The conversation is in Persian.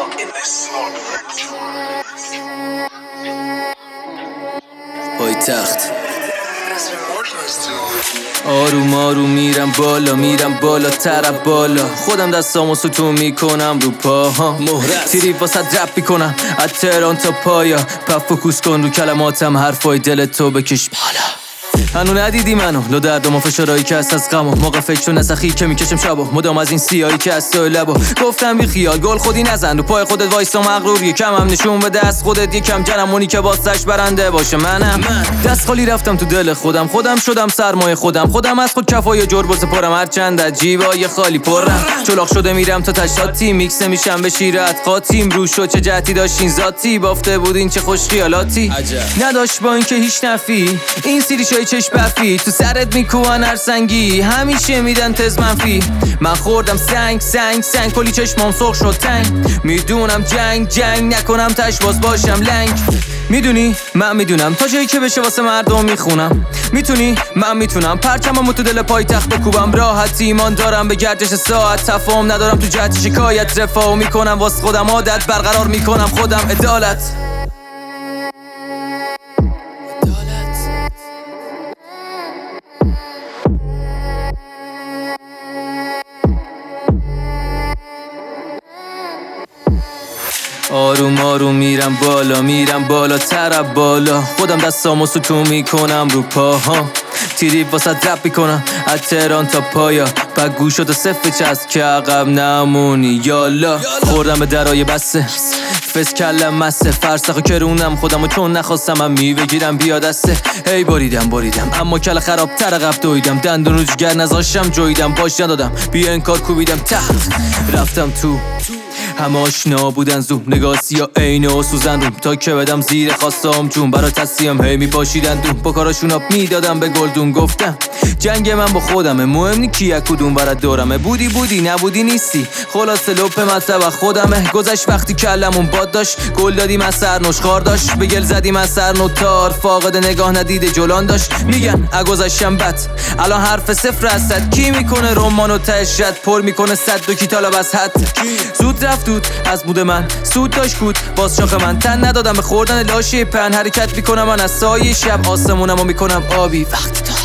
پایتخت آروم آروم میرم بالا ترب بالا خودم دستامو ستون میکنم رو پاها تیری واسه رپ میکنم از تهران تا پایا فوکوس کن رو کلماتم حرفای دلتو بکش بالا هنو ندیدی منو لو دردم و فشارهایی که هست از غمو موقع فکر نسخی که میکشم شبو مدام از این سیاهی که هست تو لبو گفتم بی خیال گل خودی نزن رو پای خودت وایسا مغرور یکم هم نشون بده از خودت یکم جنمونی که واسش برنده باشه من دست خالی رفتم تو دل خودم شدم سرمایه خودم از خود کفای جربو سپارم هرچند از جیبای خالی پرم چلاق شده میرم تا تشاتی میکس میشم به شیرت قاتیم روش و چه جهتی داشتین ذاتی بافته بودین چه خوش خیالاتی نداشت با اینکه هیچ نفی این سیریشای چش بفی تو سرت میکوان هر سنگی همیشه میدن تز منفی من خوردم سنگ کلی چشمام سرخ شد تنگ میدونم جنگ نکنم تش باز باشم لنگ میدونی من میدونم تا جایی که بشه واسه مردم میخونم میتونی من میتونم پرچممو تو دل پایتخت بکوبم راحت ایمان دارم به گردش ساعت تفاهم ندارم تو جهت شکایت رفاو میکنم واسه خودم عادت برقرار میکنم خودم عدالت آروم آروم میرم بالا ترب بالا خودم دستامو ستون میکنم رو پاها تیری واسه رپ میکنم از تهران تا پایا پا گوشاتو صفر چست که عقب نمونی یالا خوردم به درای بسته فس کلم مسته فرسخو کرونم خودمو چون نخواستم من میوگیرم بیا دسته هی بریدم اما کل خراب تر عقب دویدم دندون رو جگر نذاشتم جویدم باش ندادم بیا این کار کوبیدم تحت رفتم تو همه آشنا بودن زوم نگاسی یا عینه و سوزن روم تا که بدم زیر خواستم جون برا تسلیم هی میپاشیدن دوم با کاراشون آب میدادم به گلدون گفتم جنگ من با خودمه مهم نی کی کدوم برات دورمه بودی نبودی نیستی خلاص لپ مطلب خودمه گذشت وقتی کلمون باد داشت گل دادی من سر نشخار داشت به گل زدی من سر نوتار فاقد نگاه ندیده جلان داشت میگن گذشتم بد الان حرف صفر هست کی میکنه رمانو تشد پر میکنه صد دو کی طالب از حد زود رفت از بود من سود داشت بود باز شاخ من تن ندادم به خوردن لاشه پن حرکت میکنم من از سایه شب آسمونمو میکنم آبی وقتی